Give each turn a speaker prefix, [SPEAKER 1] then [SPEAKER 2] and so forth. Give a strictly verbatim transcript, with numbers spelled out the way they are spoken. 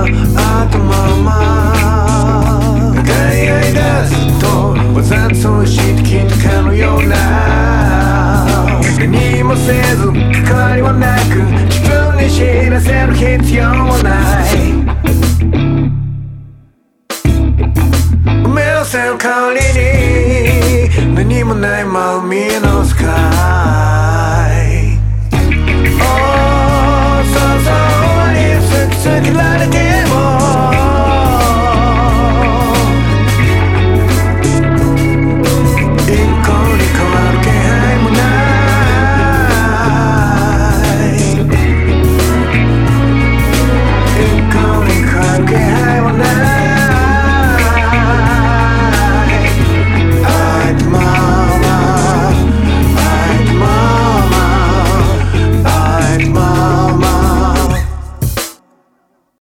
[SPEAKER 1] あったまま向かい合いだずっとわざとしてきたかのような何もせず関わりはなく自分に知らせる必要はない